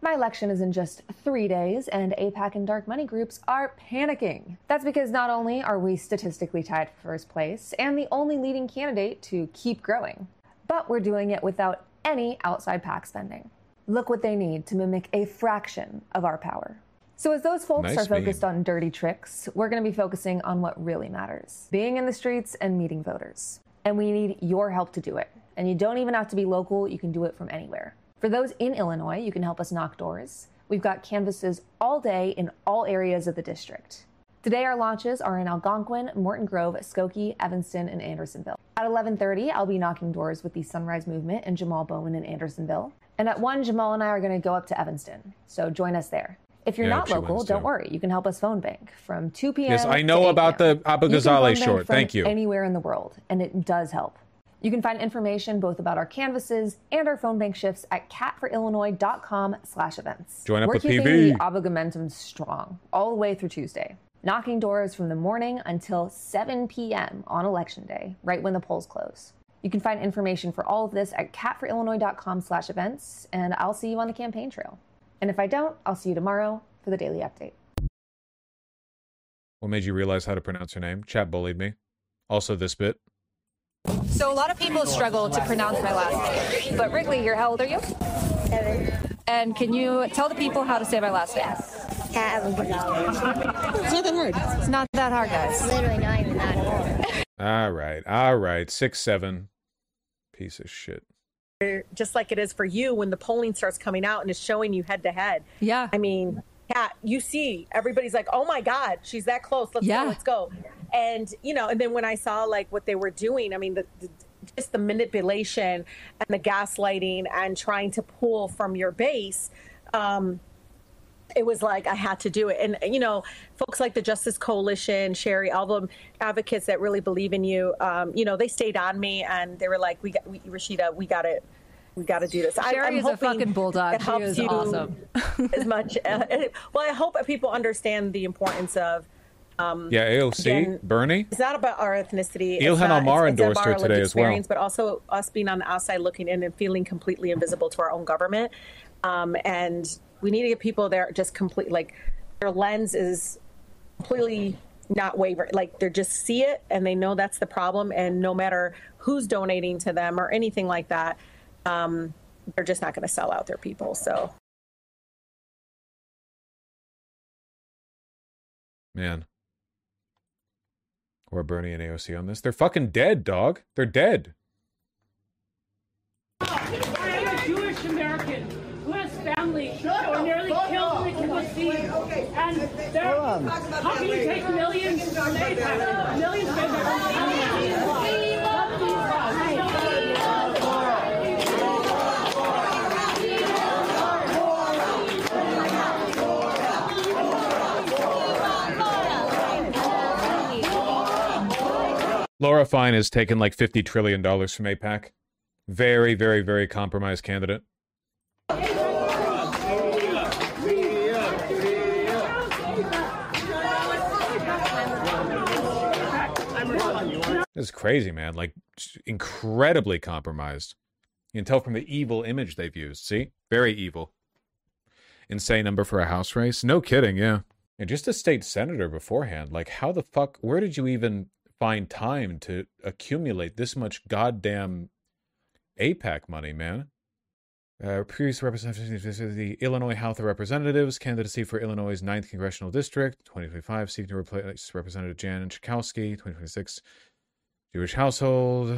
My election is in just 3 days, and AIPAC and dark money groups are panicking. That's because not only are we statistically tied for first place and the only leading candidate to keep growing, but we're doing it without any outside PAC spending. Look what they need to mimic a fraction of our power. So as those folks are focused on dirty tricks, we're going to be focusing on what really matters, being in the streets and meeting voters. And we need your help to do it. And you don't even have to be local, you can do it from anywhere. For those in Illinois, you can help us knock doors. We've got canvases all day in all areas of the district. Today, our launches are in Algonquin, Morton Grove, Skokie, Evanston, and Andersonville. At 11:30, I'll be knocking doors with the Sunrise Movement and Jamal Bowman in Andersonville. And at 1, Jamal and I are going to go up to Evanston. So join us there. If you're not local, don't worry. You can help us phone bank from 2 p.m. Yes, I know about the Abu Ghazaleh short. Thank you. Anywhere in the world, and it does help. You can find information both about our canvases and our phone bank shifts at catforillinoi.com/events. Join up with PV. We're keeping the Abu momentum strong all the way through Tuesday, knocking doors from the morning until 7 p.m. on Election Day, right when the polls close. You can find information for all of this at catforillinoi.com/events, and I'll see you on the campaign trail. And if I don't, I'll see you tomorrow for the daily update. What made you realize how to pronounce your name? Chat bullied me. Also this bit. So a lot of people struggle to pronounce my last name. But Wrigley here, how old are you? 7. And can you tell the people how to say my last name? It's not that hard. It's not that hard, guys. It's literally not even that hard. All right. 6'7". Piece of shit. Just like it is for you when the polling starts coming out and is showing you head to head. Yeah. I mean, Kat, you see, everybody's like, oh my God, she's that close. Let's go. And, you know, and then when I saw like what they were doing, I mean, just the manipulation and the gaslighting and trying to pull from your base, it was like I had to do it. And, you know, folks like the Justice Coalition, Sherry, all the advocates that really believe in you, you know, they stayed on me and they were like, Rashida, we got to do this. Sherry is a fucking bulldog. She is awesome. As much. Well, I hope that people understand the importance of. AOC, again, Bernie. It's not about our ethnicity. Ilhan Omar endorsed her today as well. But also us being on the outside looking in and feeling completely invisible to our own government. And we need to get people there just complete, like their lens is completely not wavering. Like they just see it and they know that's the problem. And no matter who's donating to them or anything like that, they're just not going to sell out their people. So. Man. Or Bernie and AOC on this. They're fucking dead, dog. They're dead. I am a Jewish American who has family who were nearly killed in the kibbutz. And how can you take millions from AIPAC? Millions of Laura Fine has taken like $50 trillion from AIPAC. Very, very, very compromised candidate. This is crazy, man. Like, incredibly compromised. You can tell from the evil image they've used. See? Very evil. Insane number for a House race. No kidding, yeah. And just a state senator beforehand. Like, how the fuck... Where did you even find time to accumulate this much goddamn AIPAC money, man? Previous representative, the Illinois House of Representatives, candidacy for Illinois' 9th Congressional District, 2025, seeking to replace Representative Jan Schakowsky, 2026, Jewish household,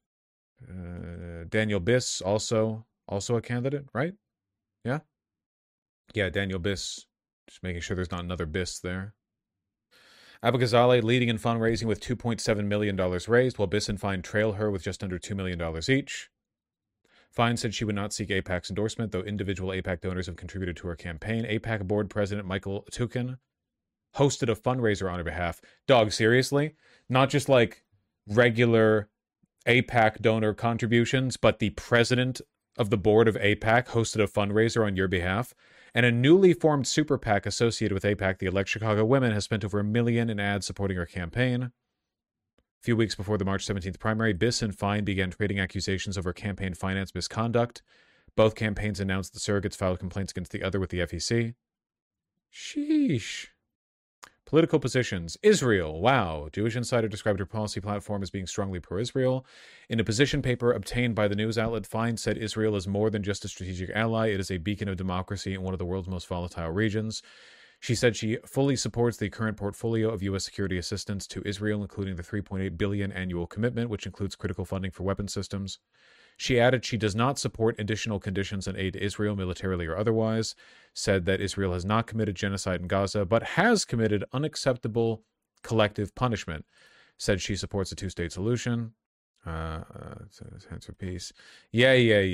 Daniel Biss, also a candidate, right? Yeah? Yeah, Daniel Biss, just making sure there's not another Biss there. Abu Ghazaleh leading in fundraising with $2.7 million raised, while Biss and Fine trail her with just under $2 million each. Fine said she would not seek AIPAC's endorsement, though individual AIPAC donors have contributed to her campaign. AIPAC board president Michael Tukin hosted a fundraiser on her behalf. Dog, seriously? Not just like regular AIPAC donor contributions, but the president of the board of AIPAC hosted a fundraiser on your behalf. And a newly formed super PAC associated with AIPAC, the Elect Chicago Women, has spent over $1 million in ads supporting her campaign. A few weeks before the March 17th primary, Biss and Fine began trading accusations of her campaign finance misconduct. Both campaigns announced the surrogates filed complaints against the other with the FEC. Sheesh. Political positions. Israel. Wow. Jewish Insider described her policy platform as being strongly pro-Israel. In a position paper obtained by the news outlet, Fine said Israel is more than just a strategic ally. It is a beacon of democracy in one of the world's most volatile regions. She said she fully supports the current portfolio of U.S. security assistance to Israel, including the $3.8 billion annual commitment, which includes critical funding for weapon systems. She added she does not support additional conditions on aid to Israel, militarily or otherwise, said that Israel has not committed genocide in Gaza, but has committed unacceptable collective punishment, said she supports a two-state solution. Hands for peace. Yeah.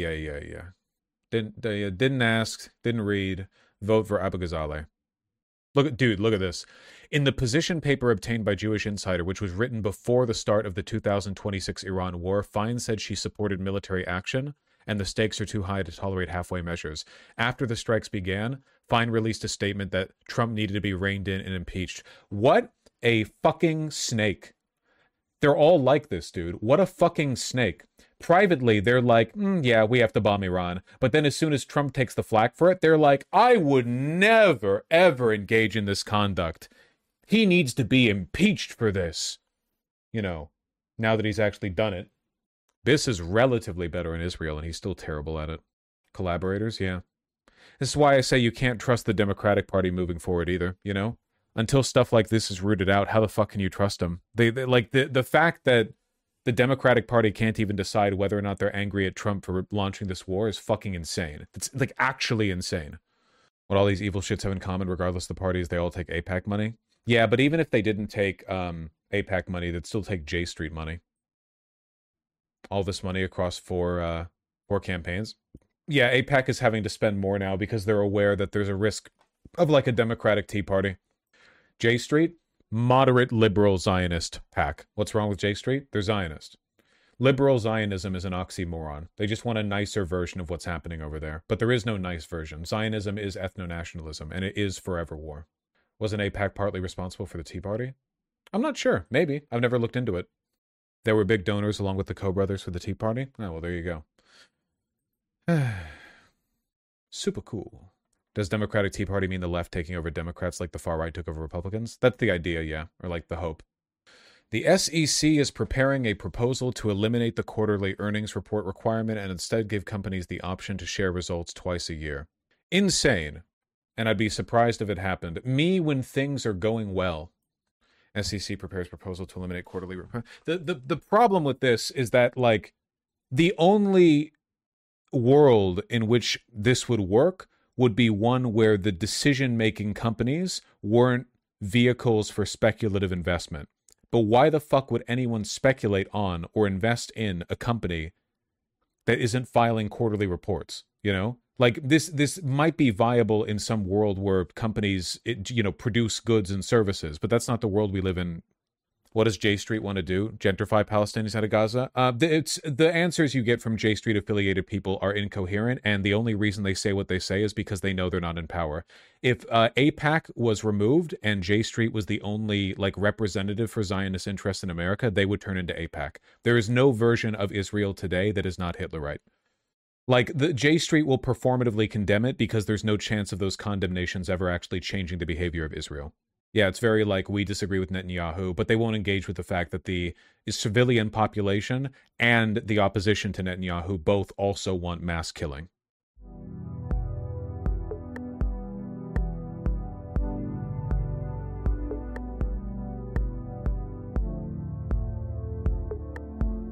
Didn't ask, didn't read, vote for Abu Ghazaleh. Look at this. In the position paper obtained by Jewish Insider, which was written before the start of the 2026 Iran war, Fine said she supported military action, and the stakes are too high to tolerate halfway measures. After the strikes began, Fine released a statement that Trump needed to be reined in and impeached. What a fucking snake. They're all like this, dude. What a fucking snake. Privately, they're like, yeah, we have to bomb Iran. But then as soon as Trump takes the flak for it, they're like, I would never, ever engage in this conduct. He needs to be impeached for this. You know, now that he's actually done it. This is relatively better in Israel, and he's still terrible at it. Collaborators, yeah. This is why I say you can't trust the Democratic Party moving forward either, you know? Until stuff like this is rooted out, how the fuck can you trust them? They like the fact that the Democratic Party can't even decide whether or not they're angry at Trump for launching this war is fucking insane. It's like actually insane. What all these evil shits have in common, regardless of the parties, they all take AIPAC money. Yeah, but even if they didn't take AIPAC money, they'd still take J Street money. All this money across four campaigns. Yeah, AIPAC is having to spend more now because they're aware that there's a risk of like a Democratic Tea Party. J Street, moderate liberal Zionist pack. What's wrong with J Street? They're Zionist. Liberal Zionism is an oxymoron. They just want a nicer version of what's happening over there. But there is no nice version. Zionism is ethno-nationalism, and it is forever war. Wasn't AIPAC partly responsible for the Tea Party? I'm not sure. Maybe. I've never looked into it. There were big donors along with the Koch brothers for the Tea Party? Oh, well, there you go. Super cool. Does Democratic Tea Party mean the left taking over Democrats like the far right took over Republicans? That's the idea, yeah. Or like the hope. The SEC is preparing a proposal to eliminate the quarterly earnings report requirement and instead give companies the option to share results twice a year. Insane. And I'd be surprised if it happened. Me when things are going well. SEC prepares proposal to eliminate quarterly report. The problem with this is that, like, the only world in which this would work would be one where the decision-making companies weren't vehicles for speculative investment. But why the fuck would anyone speculate on or invest in a company that isn't filing quarterly reports, you know? Like, this might be viable in some world where companies, produce goods and services, but that's not the world we live in. What does J Street want to do? Gentrify Palestinians out of Gaza? The answers you get from J Street affiliated people are incoherent, and the only reason they say what they say is because they know they're not in power. If AIPAC was removed and J Street was the only representative for Zionist interests in America, they would turn into AIPAC. There is no version of Israel today that is not Hitlerite. The J Street will performatively condemn it because there's no chance of those condemnations ever actually changing the behavior of Israel. Yeah, it's very we disagree with Netanyahu, but they won't engage with the fact that the civilian population and the opposition to Netanyahu both also want mass killing.